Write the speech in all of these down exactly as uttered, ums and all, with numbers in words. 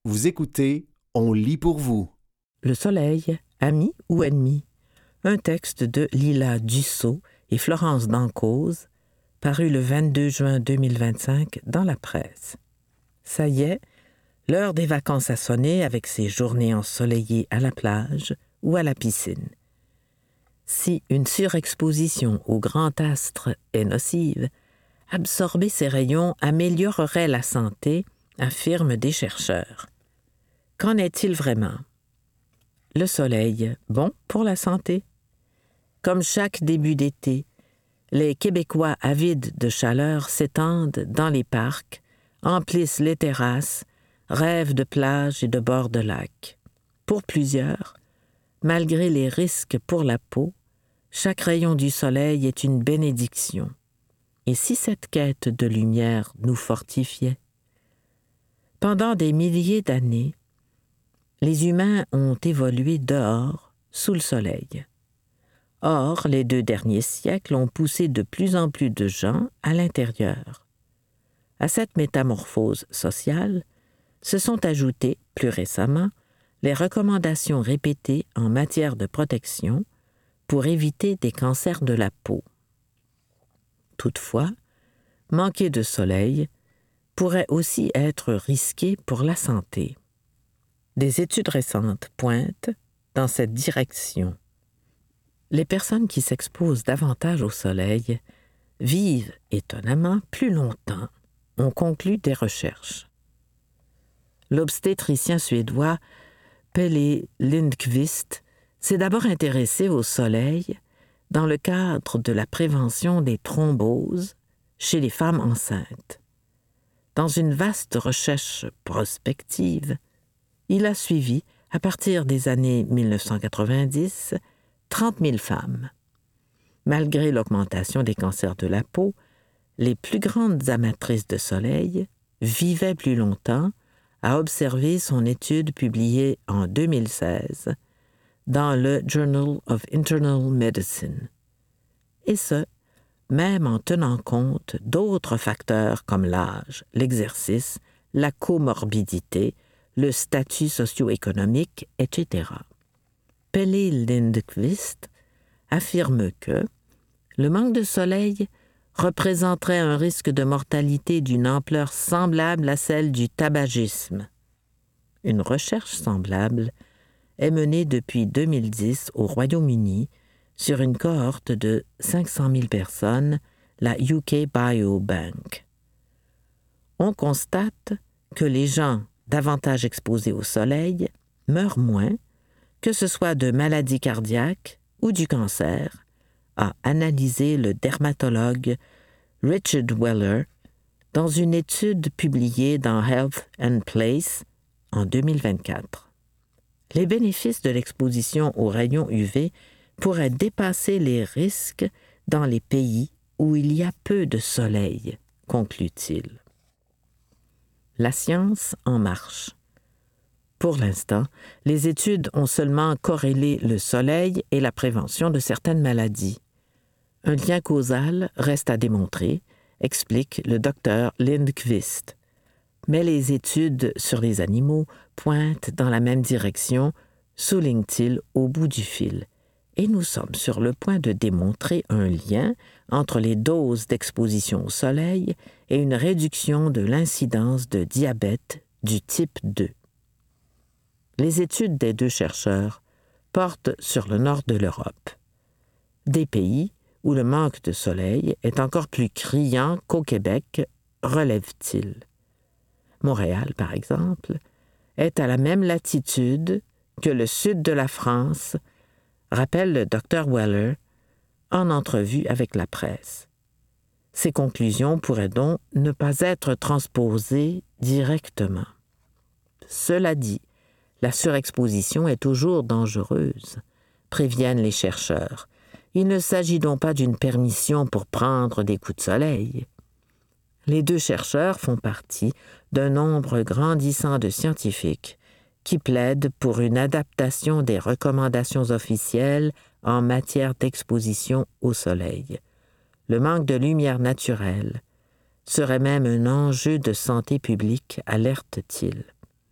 Vous écoutez, on lit pour vous. Le soleil, ami ou ennemi? Un texte de Lila Dussault et Florence Dancause, paru le vingt-deux juin deux mille vingt-cinq dans la presse. Ça y est, l'heure des vacances a sonné avec ses journées ensoleillées à la plage ou à la piscine. Si une surexposition au grand astre est nocive, absorber ces rayons améliorerait la santé, affirment des chercheurs. Qu'en est-il vraiment? Le soleil, bon pour la santé? Comme chaque début d'été, les Québécois avides de chaleur s'étendent dans les parcs, emplissent les terrasses, rêvent de plages et de bords de lacs. Pour plusieurs, malgré les risques pour la peau, chaque rayon du soleil est une bénédiction. Et si cette quête de lumière nous fortifiait? Pendant des milliers d'années, les humains ont évolué dehors, sous le soleil. Or, les deux derniers siècles ont poussé de plus en plus de gens à l'intérieur. À cette métamorphose sociale se sont ajoutées, plus récemment, les recommandations répétées en matière de protection pour éviter des cancers de la peau. Toutefois, manquer de soleil pourrait aussi être risqué pour la santé. Des études récentes pointent dans cette direction. Les personnes qui s'exposent davantage au soleil vivent étonnamment plus longtemps, ont conclu des recherches. L'obstétricien suédois Pelle Lindqvist s'est d'abord intéressé au soleil dans le cadre de la prévention des thromboses chez les femmes enceintes. Dans une vaste recherche prospective, il a suivi, à partir des années mille neuf cent quatre-vingt-dix, trente mille femmes. Malgré l'augmentation des cancers de la peau, les plus grandes amatrices de soleil vivaient plus longtemps, a observé son étude publiée en deux mille seize dans le Journal of Internal Medicine. Et ce, même en tenant compte d'autres facteurs comme l'âge, l'exercice, la comorbidité, le statut socio-économique, et cetera. Pelle Lindqvist affirme que le manque de soleil représenterait un risque de mortalité d'une ampleur semblable à celle du tabagisme. Une recherche semblable est menée depuis deux mille dix au Royaume-Uni sur une cohorte de cinq cent mille personnes, la U K Biobank. On constate que les gens davantage exposés au soleil meurent moins, que ce soit de maladies cardiaques ou du cancer, a analysé le dermatologue Richard Weller dans une étude publiée dans Health and Place en deux mille vingt-quatre. Les bénéfices de l'exposition aux rayons U V pourraient dépasser les risques dans les pays où il y a peu de soleil, conclut-il. La science en marche. Pour l'instant, les études ont seulement corrélé le soleil et la prévention de certaines maladies. Un lien causal reste à démontrer, explique le docteur Lindqvist. Mais les études sur les animaux pointent dans la même direction, souligne-t-il au bout du fil. Et nous sommes sur le point de démontrer un lien entre les doses d'exposition au soleil et une réduction de l'incidence de diabète du type deux. Les études des deux chercheurs portent sur le nord de l'Europe. Des pays où le manque de soleil est encore plus criant qu'au Québec, relève-t-il. Montréal, par exemple, est à la même latitude que le sud de la France, rappelle le docteur Weller en entrevue avec la presse. Ces conclusions pourraient donc ne pas être transposées directement. Cela dit, la surexposition est toujours dangereuse, préviennent les chercheurs. Il ne s'agit donc pas d'une permission pour prendre des coups de soleil. Les deux chercheurs font partie d'un nombre grandissant de scientifiques qui plaident pour une adaptation des recommandations officielles en matière d'exposition au soleil. Le manque de lumière naturelle serait même un enjeu de santé publique, alerte-t-il.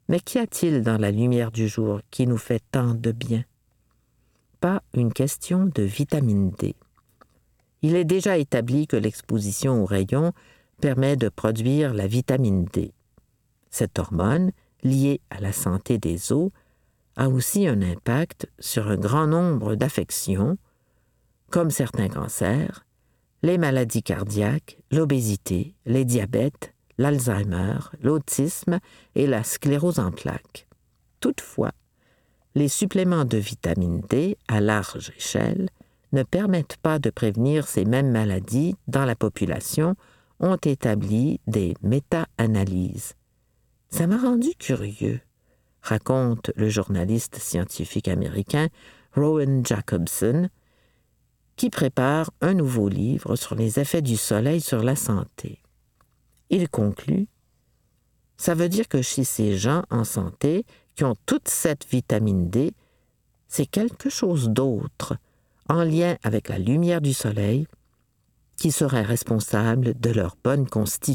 Mais qu'y a-t-il dans la lumière du jour qui nous fait tant de bien? Pas une question de vitamine D. Il est déjà établi que l'exposition aux rayons permet de produire la vitamine D. Cette hormone, liée à la santé des os, a aussi un impact sur un grand nombre d'affections, comme certains cancers, les maladies cardiaques, l'obésité, les diabètes, l'Alzheimer, l'autisme et la sclérose en plaques. Toutefois, les suppléments de vitamine D à large échelle ne permettent pas de prévenir ces mêmes maladies dans la population, ont établi des méta-analyses. Ça m'a rendu curieux, raconte le journaliste scientifique américain Rowan Jacobson, qui prépare un nouveau livre sur les effets du soleil sur la santé. Il conclut « Ça veut dire que chez ces gens en santé qui ont toute cette vitamine D, c'est quelque chose d'autre, en lien avec la lumière du soleil, qui serait responsable de leur bonne constitution. »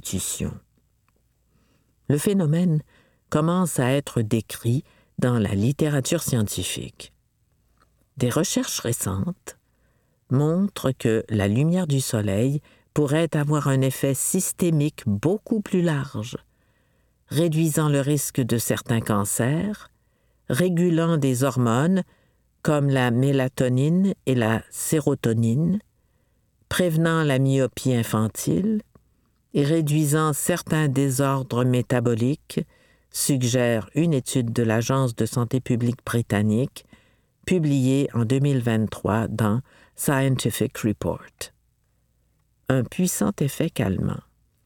Le phénomène commence à être décrit dans la littérature scientifique. Des recherches récentes montrent que la lumière du soleil pourrait avoir un effet systémique beaucoup plus large, réduisant le risque de certains cancers, régulant des hormones comme la mélatonine et la sérotonine, prévenant la myopie infantile et réduisant certains désordres métaboliques, suggère une étude de l'Agence de santé publique britannique publiée en deux mille vingt-trois dans Scientific Report. Un puissant effet calmant.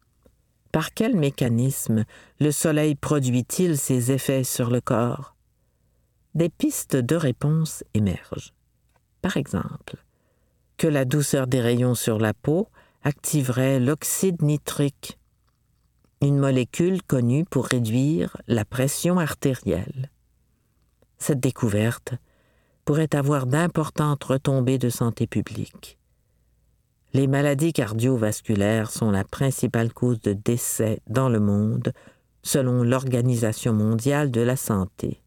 Par quel mécanisme le soleil produit-il ses effets sur le corps? Des pistes de réponse émergent. Par exemple, que la douceur des rayons sur la peau activerait l'oxyde nitrique, une molécule connue pour réduire la pression artérielle. Cette découverte pourrait avoir d'importantes retombées de santé publique. Les maladies cardiovasculaires sont la principale cause de décès dans le monde, selon l'Organisation mondiale de la santé.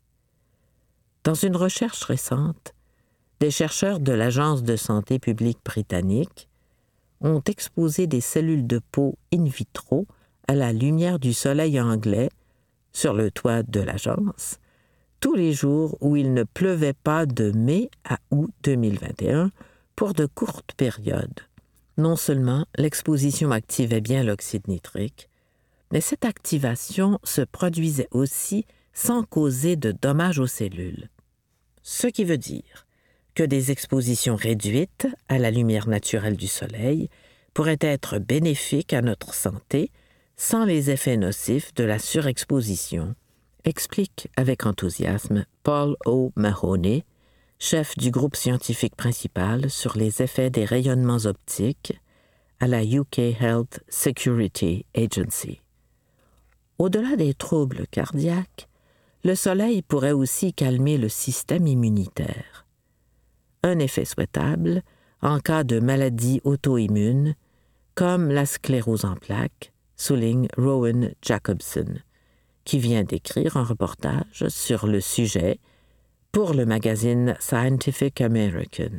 Dans une recherche récente, des chercheurs de l'Agence de santé publique britannique ont exposé des cellules de peau in vitro à la lumière du soleil anglais sur le toit de l'agence, tous les jours où il ne pleuvait pas de mai à août deux mille vingt et un pour de courtes périodes. Non seulement l'exposition activait bien l'oxyde nitrique, mais cette activation se produisait aussi sans causer de dommages aux cellules. Ce qui veut dire que des expositions réduites à la lumière naturelle du soleil pourraient être bénéfiques à notre santé sans les effets nocifs de la surexposition, explique avec enthousiasme Paul O. Mahoney, chef du groupe scientifique principal sur les effets des rayonnements optiques à la U K Health Security Agency. Au-delà des troubles cardiaques, le soleil pourrait aussi calmer le système immunitaire. Un effet souhaitable en cas de maladie auto-immune, comme la sclérose en plaques, souligne Rowan Jacobson, qui vient d'écrire un reportage sur le sujet pour le magazine Scientific American.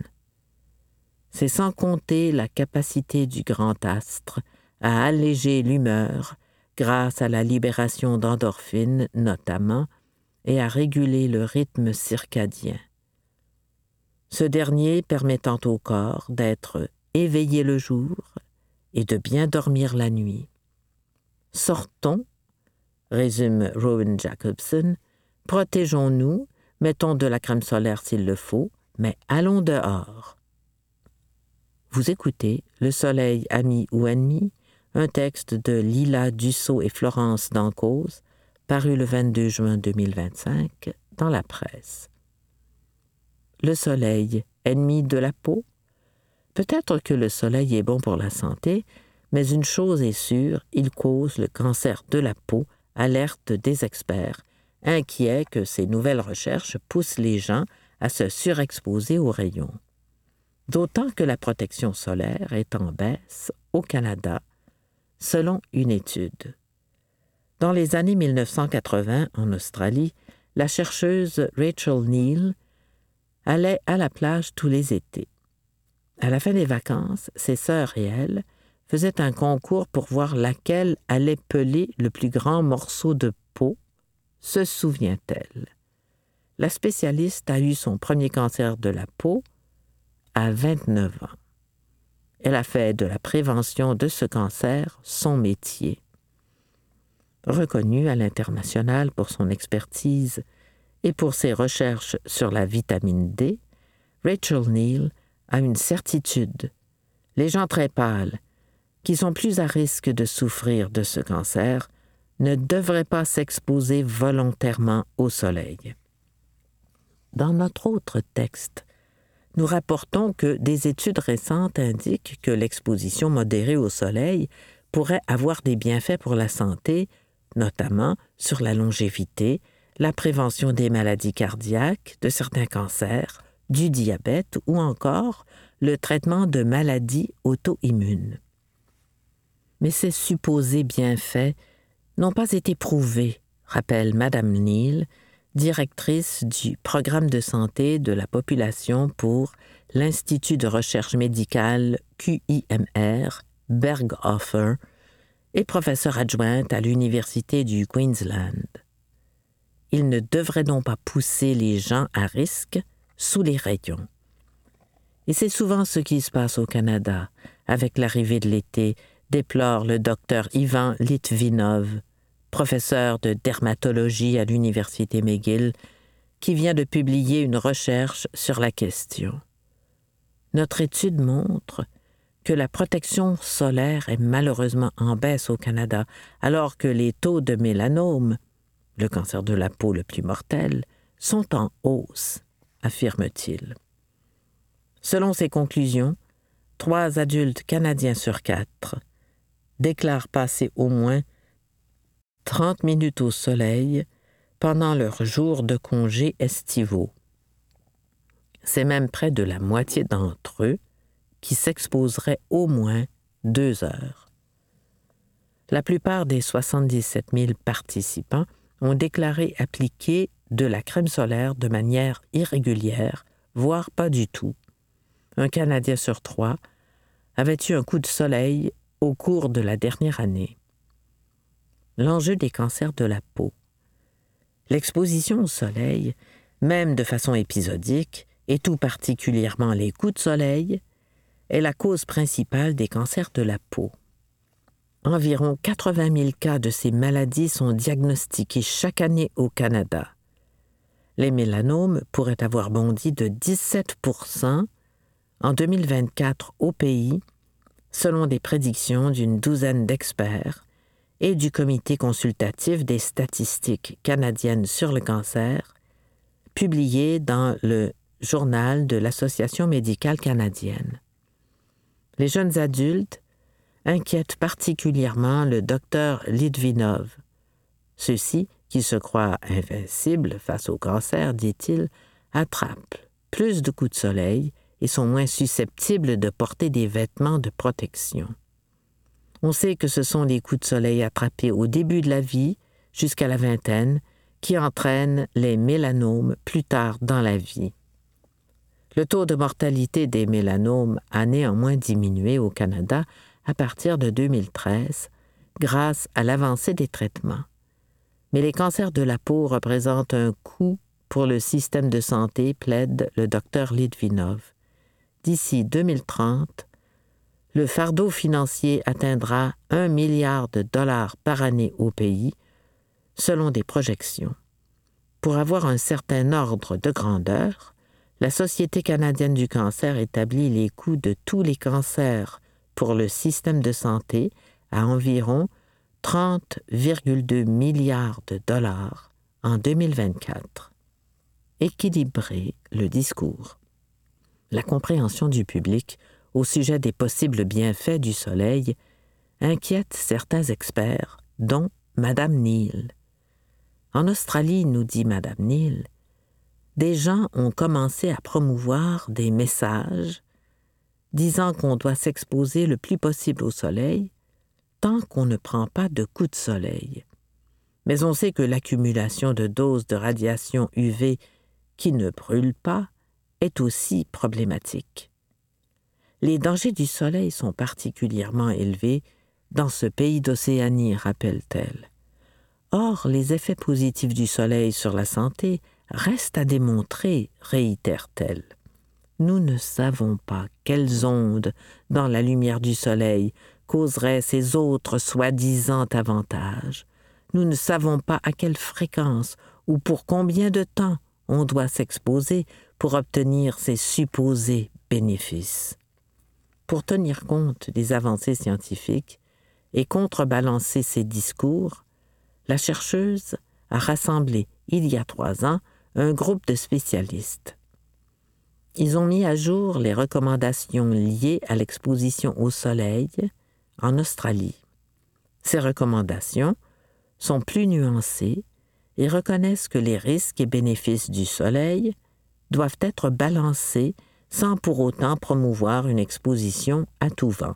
C'est sans compter la capacité du grand astre à alléger l'humeur grâce à la libération d'endorphines notamment et à réguler le rythme circadien. Ce dernier permettant au corps d'être éveillé le jour et de bien dormir la nuit. Sortons, résume Rowan Jacobson, protégeons-nous, mettons de la crème solaire s'il le faut, mais allons dehors. Vous écoutez Le Soleil, ami ou ennemi, un texte de Lila Dussault et Florence Dancause, paru le vingt-deux juin deux mille vingt-cinq dans la presse. Le soleil, ennemi de la peau? Peut-être que le soleil est bon pour la santé, mais une chose est sûre, il cause le cancer de la peau, alerte des experts, inquiets que ces nouvelles recherches poussent les gens à se surexposer aux rayons. D'autant que la protection solaire est en baisse au Canada, selon une étude. Dans les années mille neuf cent quatre-vingts, en Australie, la chercheuse Rachel Neal allait à la plage tous les étés. À la fin des vacances, ses sœurs et elle faisaient un concours pour voir laquelle allait peler le plus grand morceau de peau, se souvient-elle. La spécialiste a eu son premier cancer de la peau à vingt-neuf ans. Elle a fait de la prévention de ce cancer son métier. Reconnue à l'international pour son expertise et pour ses recherches sur la vitamine D, Rachel Neal a une certitude. Les gens très pâles, qui sont plus à risque de souffrir de ce cancer, ne devraient pas s'exposer volontairement au soleil. Dans notre autre texte, nous rapportons que des études récentes indiquent que l'exposition modérée au soleil pourrait avoir des bienfaits pour la santé, notamment sur la longévité, la prévention des maladies cardiaques, de certains cancers, du diabète ou encore le traitement de maladies auto-immunes. Mais ces supposés bienfaits n'ont pas été prouvés, rappelle Madame Neal, directrice du programme de santé de la population pour l'Institut de recherche médicale Q I M R, Berghofer, et professeure adjointe à l'Université du Queensland. Il ne devrait donc pas pousser les gens à risque sous les rayons. Et c'est souvent ce qui se passe au Canada avec l'arrivée de l'été, déplore le docteur Ivan Litvinov, professeur de dermatologie à l'Université McGill, qui vient de publier une recherche sur la question. Notre étude montre que la protection solaire est malheureusement en baisse au Canada, alors que les taux de mélanome, le cancer de la peau le plus mortel, sont en hausse, affirme-t-il. Selon ses conclusions, trois adultes canadiens sur quatre déclarent passer au moins trente minutes au soleil pendant leurs jours de congés estivaux. C'est même près de la moitié d'entre eux qui s'exposeraient au moins deux heures. La plupart des soixante-dix-sept mille participants ont déclaré appliquer de la crème solaire de manière irrégulière, voire pas du tout. Un Canadien sur trois avait eu un coup de soleil au cours de la dernière année. L'enjeu des cancers de la peau. L'exposition au soleil, même de façon épisodique, et tout particulièrement les coups de soleil, est la cause principale des cancers de la peau. Environ quatre-vingt mille cas de ces maladies sont diagnostiqués chaque année au Canada. Les mélanomes pourraient avoir bondi de dix-sept pour cent en deux mille vingt-quatre au pays, selon des prédictions d'une douzaine d'experts et du Comité consultatif des statistiques canadiennes sur le cancer, publié dans le Journal de l'Association médicale canadienne. Les jeunes adultes inquiètent particulièrement le docteur Litvinov. Ceux-ci, qui se croient invincibles face au cancer, dit-il, attrapent plus de coups de soleil et sont moins susceptibles de porter des vêtements de protection. On sait que ce sont les coups de soleil attrapés au début de la vie, jusqu'à la vingtaine, qui entraînent les mélanomes plus tard dans la vie. Le taux de mortalité des mélanomes a néanmoins diminué au Canada à partir de deux mille treize, grâce à l'avancée des traitements. Mais les cancers de la peau représentent un coût pour le système de santé, plaide le docteur Litvinov. D'ici deux mille trente, le fardeau financier atteindra un milliard de dollars par année au pays, selon des projections. Pour avoir un certain ordre de grandeur, la Société canadienne du cancer établit les coûts de tous les cancers pour le système de santé à environ trente virgule deux milliards de dollars en deux mille vingt-quatre. Équilibrer le discours. La compréhension du public au sujet des possibles bienfaits du soleil inquiète certains experts, dont Madame Neal. En Australie, nous dit Madame Neal, des gens ont commencé à promouvoir des messages disant qu'on doit s'exposer le plus possible au soleil tant qu'on ne prend pas de coups de soleil. Mais on sait que l'accumulation de doses de radiation U V qui ne brûlent pas est aussi problématique. Les dangers du soleil sont particulièrement élevés dans ce pays d'Océanie, rappelle-t-elle. Or, les effets positifs du soleil sur la santé restent à démontrer, réitère-t-elle. Nous ne savons pas quelles ondes, dans la lumière du soleil, causeraient ces autres soi-disant avantages. Nous ne savons pas à quelle fréquence ou pour combien de temps on doit s'exposer pour obtenir ces supposés bénéfices. Pour tenir compte des avancées scientifiques et contrebalancer ces discours, la chercheuse a rassemblé, il y a trois ans, un groupe de spécialistes. Ils ont mis à jour les recommandations liées à l'exposition au soleil en Australie. Ces recommandations sont plus nuancées et reconnaissent que les risques et bénéfices du soleil doivent être balancés sans pour autant promouvoir une exposition à tout vent.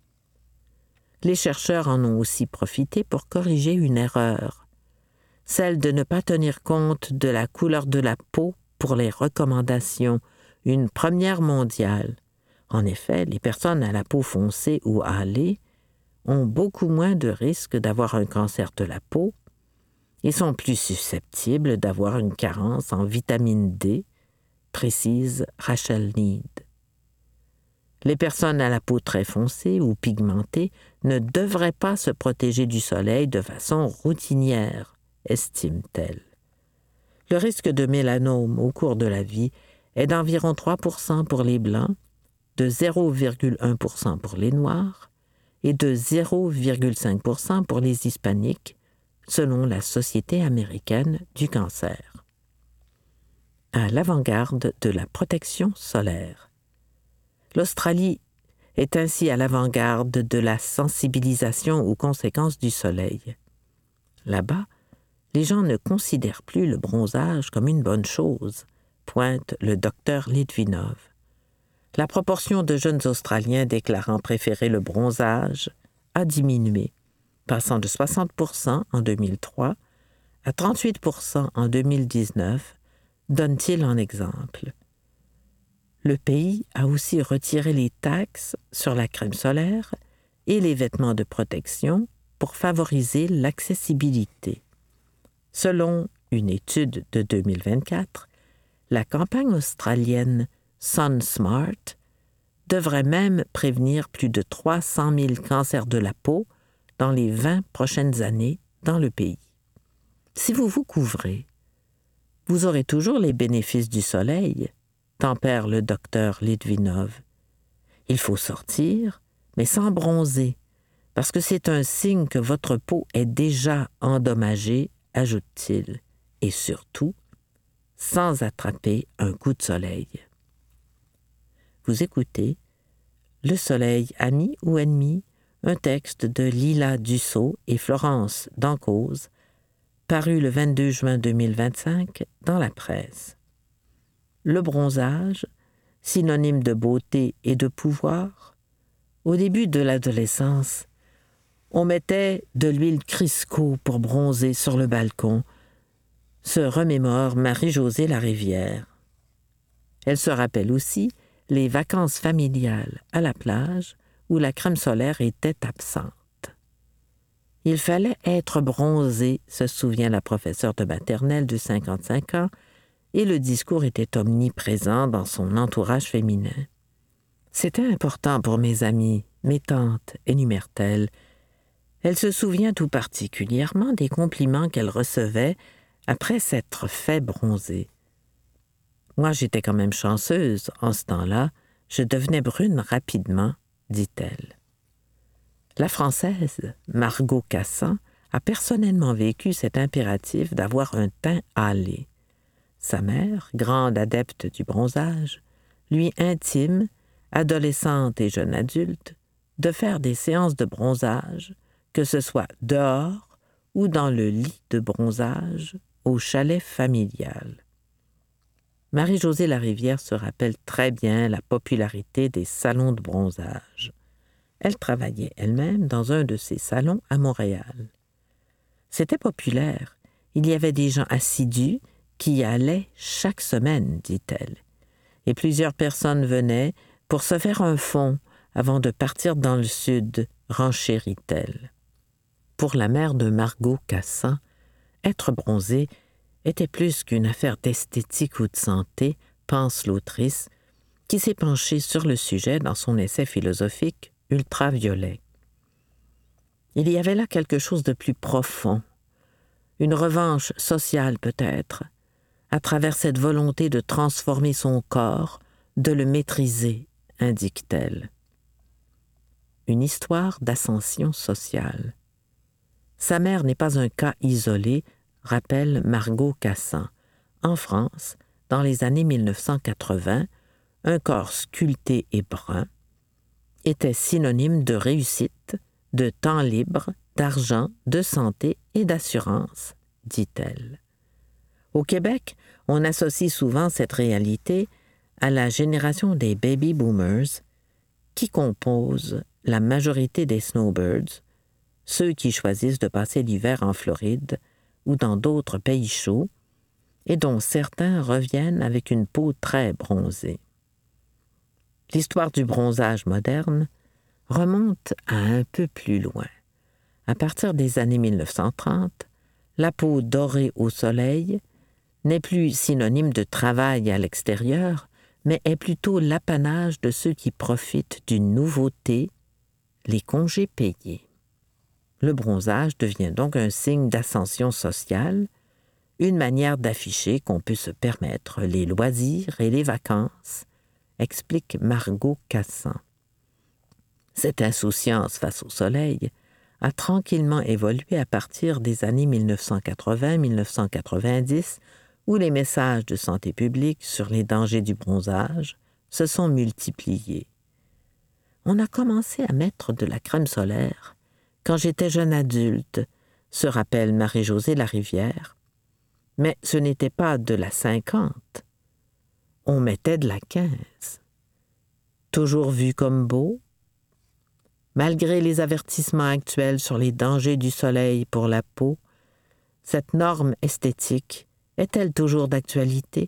Les chercheurs en ont aussi profité pour corriger une erreur, celle de ne pas tenir compte de la couleur de la peau pour les recommandations, une première mondiale. En effet, les personnes à la peau foncée ou hâlée ont beaucoup moins de risques d'avoir un cancer de la peau et sont plus susceptibles d'avoir une carence en vitamine D, précise Rachel Need. Les personnes à la peau très foncée ou pigmentée ne devraient pas se protéger du soleil de façon routinière, estime-t-elle. Le risque de mélanome au cours de la vie est d'environ trois pour cent pour les Blancs, de zéro virgule un pour cent pour les Noirs et de zéro virgule cinq pour cent pour les Hispaniques, selon la Société américaine du cancer. À l'avant-garde de la protection solaire. L'Australie est ainsi à l'avant-garde de la sensibilisation aux conséquences du soleil. Là-bas, les gens ne considèrent plus le bronzage comme une bonne chose, pointe le docteur Litvinov. La proportion de jeunes Australiens déclarant préférer le bronzage a diminué, passant de soixante pour cent en deux mille trois à trente-huit pour cent en deux mille dix-neuf, donne-t-il en exemple. Le pays a aussi retiré les taxes sur la crème solaire et les vêtements de protection pour favoriser l'accessibilité. Selon une étude de deux mille vingt-quatre, la campagne australienne Sun Smart devrait même prévenir plus de trois cent mille cancers de la peau dans les vingt prochaines années dans le pays. Si vous vous couvrez, vous aurez toujours les bénéfices du soleil, tempère le docteur Litvinov. Il faut sortir, mais sans bronzer, parce que c'est un signe que votre peau est déjà endommagée, ajoute-t-il, et surtout, sans attraper un coup de soleil. Vous écoutez Le soleil, ami ou ennemi, un texte de Lila Dussault et Florence Dancause, paru le vingt-deux juin deux mille vingt-cinq dans la presse. Le bronzage, synonyme de beauté et de pouvoir, au début de l'adolescence, on mettait de l'huile Crisco pour bronzer sur le balcon, se remémore Marie-Josée Larivière. Elle se rappelle aussi les vacances familiales à la plage où la crème solaire était absente. Il fallait être bronzé, se souvient la professeure de maternelle de cinquante-cinq ans, et le discours était omniprésent dans son entourage féminin. C'était important pour mes amies, mes tantes, énumère-t-elle. Elle se souvient tout particulièrement des compliments qu'elle recevait après s'être fait bronzer. Moi, j'étais quand même chanceuse. En ce temps-là, je devenais brune rapidement, dit-elle. La Française, Margot Cassan, a personnellement vécu cet impératif d'avoir un teint hâlé. Sa mère, grande adepte du bronzage, lui intime, adolescente et jeune adulte, de faire des séances de bronzage, que ce soit dehors ou dans le lit de bronzage au chalet familial. Marie-Josée Larivière se rappelle très bien la popularité des salons de bronzage. Elle travaillait elle-même dans un de ces salons à Montréal. C'était populaire. Il y avait des gens assidus qui y allaient chaque semaine, dit-elle. Et plusieurs personnes venaient pour se faire un fond avant de partir dans le sud, renchérit-elle. Pour la mère de Margot Cassan, être bronzé était plus qu'une affaire d'esthétique ou de santé, pense l'autrice, qui s'est penchée sur le sujet dans son essai philosophique « Ultraviolet ». Il y avait là quelque chose de plus profond, une revanche sociale peut-être, à travers cette volonté de transformer son corps, de le maîtriser, indique-t-elle. Une histoire d'ascension sociale. Sa mère n'est pas un cas isolé, rappelle Margot Cassan. En France, dans les années mille neuf cent quatre-vingts, un corps sculpté et brun était synonyme de réussite, de temps libre, d'argent, de santé et d'assurance, dit-elle. Au Québec, on associe souvent cette réalité à la génération des baby boomers qui composent la majorité des snowbirds, ceux qui choisissent de passer l'hiver en Floride ou dans d'autres pays chauds, et dont certains reviennent avec une peau très bronzée. L'histoire du bronzage moderne remonte à un peu plus loin. À partir des années mille neuf cent trente, la peau dorée au soleil n'est plus synonyme de travail à l'extérieur, mais est plutôt l'apanage de ceux qui profitent d'une nouveauté, les congés payés. Le bronzage devient donc un signe d'ascension sociale, une manière d'afficher qu'on peut se permettre les loisirs et les vacances, explique Margot Cassan. Cette insouciance face au soleil a tranquillement évolué à partir des années mille neuf cent quatre-vingts à mille neuf cent quatre-vingt-dix, où les messages de santé publique sur les dangers du bronzage se sont multipliés. On a commencé à mettre de la crème solaire quand j'étais jeune adulte, se rappelle Marie-Josée Larivière, mais ce n'était pas de la cinquante. On mettait de la quinze. Toujours vu comme beau? Malgré les avertissements actuels sur les dangers du soleil pour la peau, cette norme esthétique est-elle toujours d'actualité?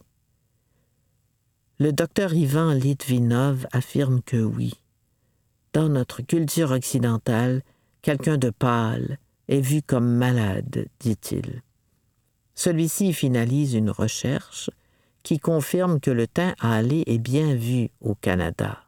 Le docteur Ivan Litvinov affirme que oui. Dans notre culture occidentale, quelqu'un de pâle est vu comme malade, dit-il. Celui-ci finalise une recherche qui confirme que le teint hâlé est bien vu au Canada.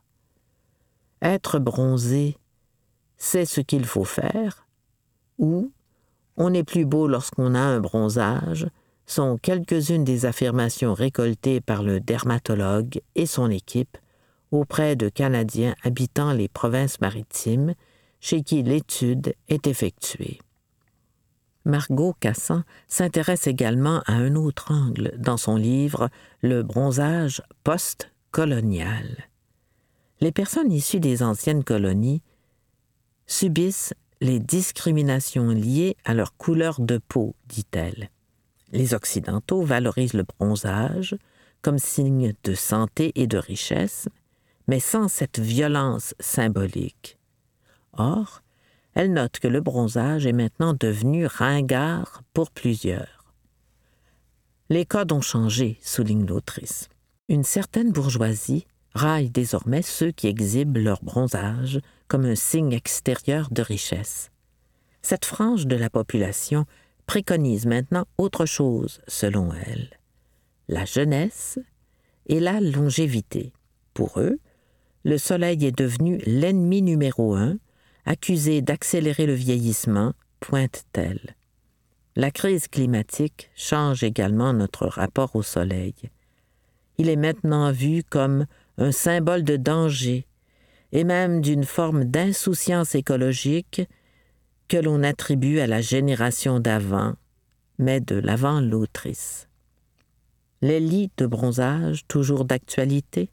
Être bronzé, c'est ce qu'il faut faire, ou on est plus beau lorsqu'on a un bronzage, sont quelques-unes des affirmations récoltées par le dermatologue et son équipe auprès de Canadiens habitant les provinces maritimes chez qui l'étude est effectuée. Margot Cassan s'intéresse également à un autre angle dans son livre « Le bronzage post-colonial ». Les personnes issues des anciennes colonies subissent les discriminations liées à leur couleur de peau, dit-elle. Les Occidentaux valorisent le bronzage comme signe de santé et de richesse, mais sans cette violence symbolique. Or, elle note que le bronzage est maintenant devenu ringard pour plusieurs. Les codes ont changé, souligne l'autrice. Une certaine bourgeoisie raille désormais ceux qui exhibent leur bronzage comme un signe extérieur de richesse. Cette frange de la population préconise maintenant autre chose, selon elle, la jeunesse et la longévité. Pour eux, le soleil est devenu l'ennemi numéro un, accusé d'accélérer le vieillissement, pointe-t-elle. La crise climatique change également notre rapport au soleil. Il est maintenant vu comme un symbole de danger et même d'une forme d'insouciance écologique que l'on attribue à la génération d'avant, mais de l'avant l'autrice. Les lits de bronzage, toujours d'actualité?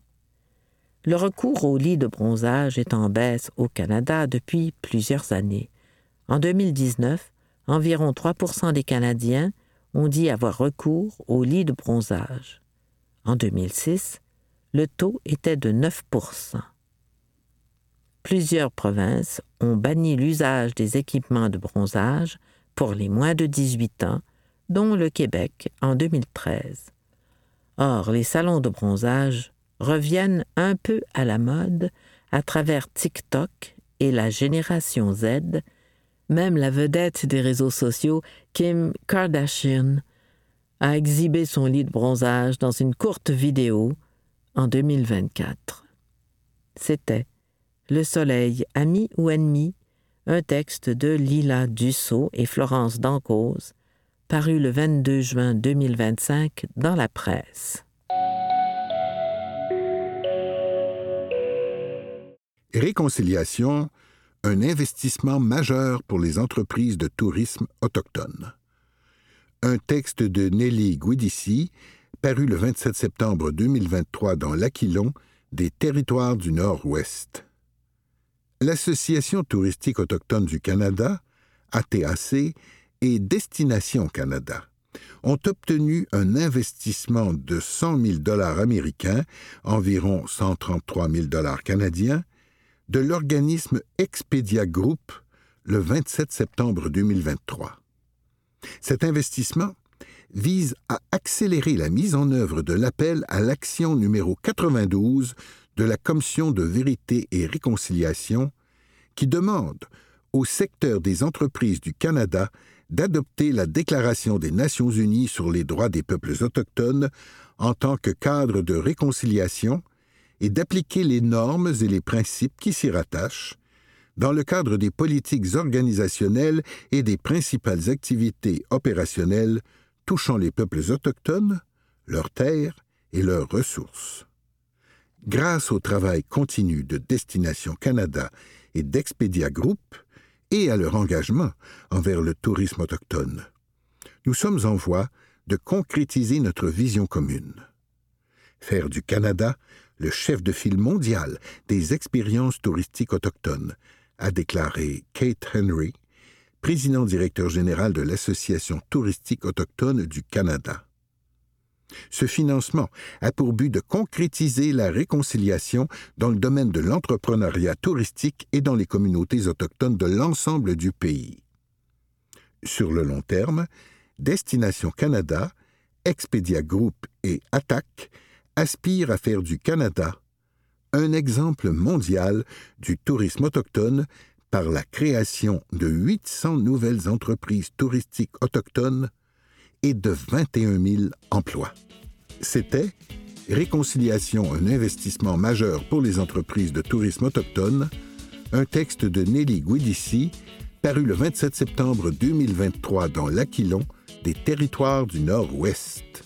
Le recours aux lits de bronzage est en baisse au Canada depuis plusieurs années. En deux mille dix-neuf, environ trois pour cent des Canadiens ont dit avoir recours aux lits de bronzage. En deux mille six, le taux était de neuf pour cent. Plusieurs provinces ont banni l'usage des équipements de bronzage pour les moins de dix-huit ans, dont le Québec en deux mille treize. Or, les salons de bronzage reviennent un peu à la mode à travers TikTok et la génération Z. Même la vedette des réseaux sociaux, Kim Kardashian, a exhibé son lit de bronzage dans une courte vidéo en deux mille vingt-quatre. C'était Le Soleil, ami ou ennemi, un texte de Lila Dussault et Florence Dancause, paru le vingt-deux juin deux mille vingt-cinq dans la presse. Réconciliation, un investissement majeur pour les entreprises de tourisme autochtones. Un texte de Nelly Guidici, paru le vingt-sept septembre deux mille vingt-trois dans l'Aquilon des Territoires du Nord-Ouest. L'Association touristique autochtone du Canada, A T A C, et Destination Canada ont obtenu un investissement de cent mille dollars américains, environ cent trente-trois mille dollars canadiens, de l'organisme Expedia Group le vingt-sept septembre deux mille vingt-trois. Cet investissement vise à accélérer la mise en œuvre de l'appel à l'action numéro quatre-vingt-douze de la Commission de vérité et réconciliation qui demande au secteur des entreprises du Canada d'adopter la Déclaration des Nations unies sur les droits des peuples autochtones en tant que cadre de réconciliation et d'appliquer les normes et les principes qui s'y rattachent dans le cadre des politiques organisationnelles et des principales activités opérationnelles touchant les peuples autochtones, leurs terres et leurs ressources. Grâce au travail continu de Destination Canada et d'Expedia Group et à leur engagement envers le tourisme autochtone, nous sommes en voie de concrétiser notre vision commune. Faire du Canada le chef de file mondial des expériences touristiques autochtones, a déclaré Kate Henry, président-directeur général de l'Association touristique autochtone du Canada. Ce financement a pour but de concrétiser la réconciliation dans le domaine de l'entrepreneuriat touristique et dans les communautés autochtones de l'ensemble du pays. Sur le long terme, Destination Canada, Expedia Group et A T A C aspirent à faire du Canada un exemple mondial du tourisme autochtone par la création de huit cents nouvelles entreprises touristiques autochtones et de vingt et un mille emplois. C'était Réconciliation, un investissement majeur pour les entreprises de tourisme autochtone, un texte de Nelly Guidici, paru le vingt-sept septembre deux mille vingt-trois dans l'Aquilon des Territoires du Nord-Ouest.